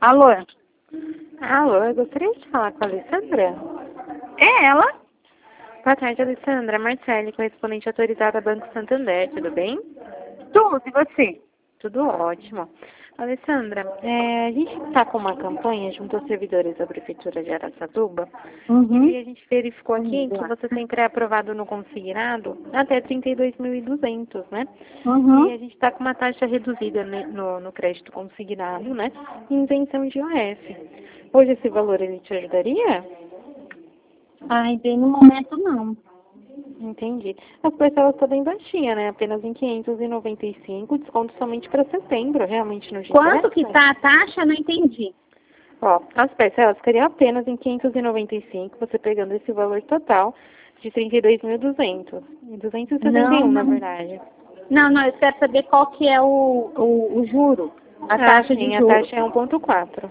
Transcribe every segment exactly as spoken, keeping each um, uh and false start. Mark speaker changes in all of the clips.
Speaker 1: Alô?
Speaker 2: Alô, eu gostaria de falar com a Alessandra.
Speaker 1: É ela?
Speaker 2: Boa tarde, Alessandra. Marcele, correspondente autorizada Banco Santander, tudo bem?
Speaker 1: Tudo, e você?
Speaker 2: Tudo ótimo. Alessandra, é, a gente está com uma campanha junto aos servidores da Prefeitura de Araçatuba
Speaker 1: Uhum.
Speaker 2: e a gente verificou aqui que você tem pré-aprovado no consignado até trinta e dois mil e duzentos, né?
Speaker 1: Uhum.
Speaker 2: E a gente está com uma taxa reduzida né, no, no crédito consignado, né? Em isenção de I O F. Hoje esse valor ele te ajudaria?
Speaker 1: Ai, bem no momento não.
Speaker 2: Entendi. As parcelas estão bem baixinhas, né? Apenas em quinhentos e noventa e cinco, desconto somente para setembro, realmente não te
Speaker 1: Quanto
Speaker 2: interessa?
Speaker 1: que tá a taxa? Não entendi.
Speaker 2: Ó, as parcelas ficariam apenas em quinhentos e noventa e cinco, você pegando esse valor total de trinta e dois mil e duzentos. duzentos e setenta e
Speaker 1: Não,
Speaker 2: um, na
Speaker 1: não.
Speaker 2: verdade.
Speaker 1: Não, não, eu quero saber qual que é o, o, o juro. A
Speaker 2: Ah,
Speaker 1: taxa de
Speaker 2: sim, a
Speaker 1: juros.
Speaker 2: taxa é um vírgula quatro.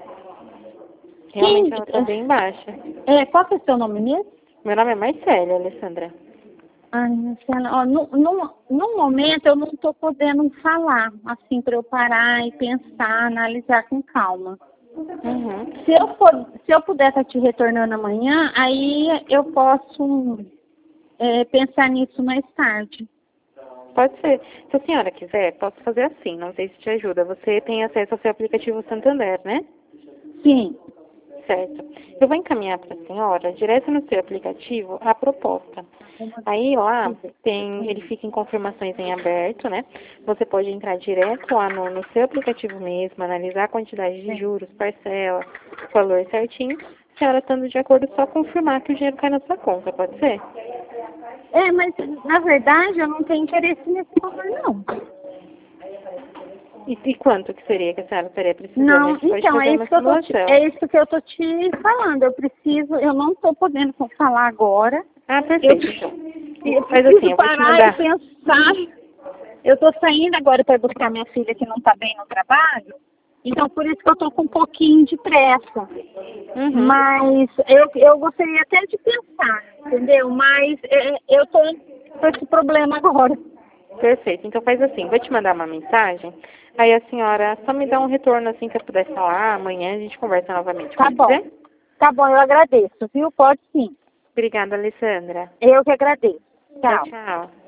Speaker 1: Quem?
Speaker 2: Realmente ela está bem baixa.
Speaker 1: É, qual que é o seu nome mesmo?
Speaker 2: Meu nome é Marcélia, Alessandra.
Speaker 1: Ai, Marcela, ó, no, no, no momento eu não estou podendo falar, assim, para eu parar e pensar, analisar com calma.
Speaker 2: Uhum.
Speaker 1: Se eu, for, se eu puder estar te retornando amanhã, aí eu posso é, pensar nisso mais tarde.
Speaker 2: Pode ser. Se a senhora quiser, posso fazer assim, não sei se te ajuda. Você tem acesso ao seu aplicativo Santander, né?
Speaker 1: Sim.
Speaker 2: Certo. Eu vou encaminhar para a senhora, direto no seu aplicativo, a proposta. Aí lá tem, ele fica em confirmações em aberto, né? Você pode entrar direto lá no, no seu aplicativo mesmo, analisar a quantidade de juros, parcela, valor certinho. A senhora estando de acordo, só confirmar que o dinheiro cai na sua conta, pode ser?
Speaker 1: É, mas na verdade eu não tenho interesse nesse valor, não.
Speaker 2: E, e quanto que seria que a senhora estaria precisando? A
Speaker 1: Não,
Speaker 2: gente pode
Speaker 1: então,
Speaker 2: fazer
Speaker 1: é
Speaker 2: uma
Speaker 1: isso que eu tô te,
Speaker 2: simulação.
Speaker 1: é isso que eu tô te falando. Eu preciso, eu não estou podendo falar agora.
Speaker 2: Ah,
Speaker 1: Eu,
Speaker 2: perfeito, então.
Speaker 1: eu
Speaker 2: Mas
Speaker 1: preciso
Speaker 2: assim, eu vou te
Speaker 1: parar e
Speaker 2: mandar.
Speaker 1: pensar. Eu estou saindo agora para buscar minha filha que não está bem no trabalho. Então, por isso que eu estou com um pouquinho de pressa.
Speaker 2: Uhum.
Speaker 1: Mas eu, eu gostaria até de pensar, entendeu? Mas é, eu estou com esse problema agora.
Speaker 2: Perfeito. Então faz assim, vou te mandar uma mensagem. Aí a senhora só me dá um retorno assim que eu puder falar. Amanhã a gente conversa novamente.
Speaker 1: Tá
Speaker 2: Pode
Speaker 1: bom.
Speaker 2: ser?
Speaker 1: Tá bom, eu agradeço, viu? Pode sim.
Speaker 2: Obrigada, Alessandra.
Speaker 1: Eu que agradeço.
Speaker 2: Tchau,
Speaker 1: Tchau.
Speaker 2: tchau.